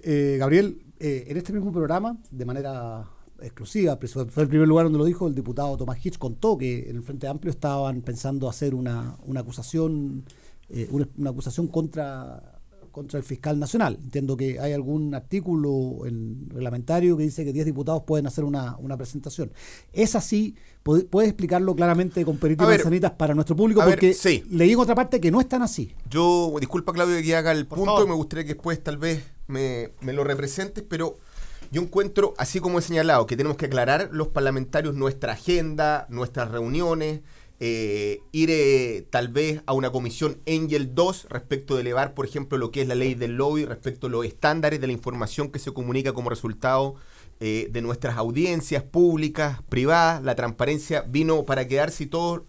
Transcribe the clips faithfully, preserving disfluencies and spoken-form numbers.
eh, Gabriel, eh, en este mismo programa, de manera exclusiva, fue el primer lugar donde lo dijo el diputado Tomás Hitch, contó que en el Frente Amplio estaban pensando hacer una, una acusación, eh, una, una acusación contra contra el fiscal nacional. Entiendo que hay algún artículo en reglamentario que dice que diez diputados pueden hacer una, una presentación. ¿Es así? ¿Puedes explicarlo claramente con peritos y manzanitas para nuestro público? Porque ver, sí. leí en otra parte que no es tan así. Yo, disculpa Claudio que haga el Por punto, favor. Me gustaría que después tal vez me, me lo representes, pero yo encuentro, así como he señalado, que tenemos que aclarar los parlamentarios nuestra agenda, nuestras reuniones, Eh, ir eh, tal vez a una comisión Engel dos respecto de elevar, por ejemplo, lo que es la ley del lobby, respecto a los estándares de la información que se comunica como resultado eh, de nuestras audiencias públicas, privadas. La transparencia vino para quedarse y todo,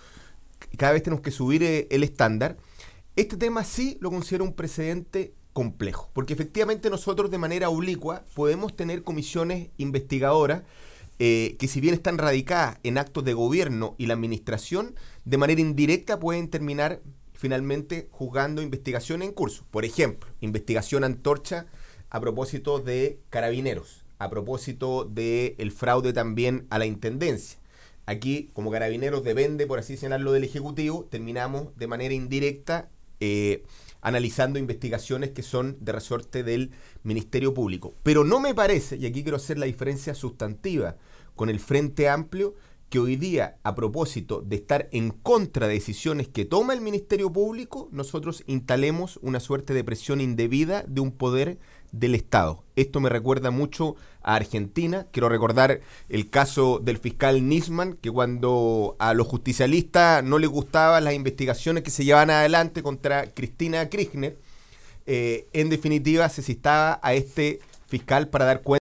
cada vez tenemos que subir eh, el estándar. Este tema sí lo considero un precedente complejo, porque efectivamente nosotros de manera oblicua podemos tener comisiones investigadoras Eh, que si bien están radicadas en actos de gobierno y la administración, de manera indirecta pueden terminar finalmente juzgando investigaciones en curso. Por ejemplo, investigación antorcha a propósito de Carabineros, a propósito del fraude también a la Intendencia. Aquí, como Carabineros depende, por así señalarlo, del Ejecutivo, terminamos de manera indirecta eh, analizando investigaciones que son de resorte del Ministerio Público. Pero no me parece, y aquí quiero hacer la diferencia sustantiva con el Frente Amplio, que hoy día, a propósito de estar en contra de decisiones que toma el Ministerio Público, nosotros instalemos una suerte de presión indebida de un poder del Estado. Esto me recuerda mucho a Argentina. Quiero recordar el caso del fiscal Nisman, que cuando a los justicialistas no les gustaban las investigaciones que se llevaban adelante contra Cristina Kirchner, eh, en definitiva se citaba a este fiscal para dar cuenta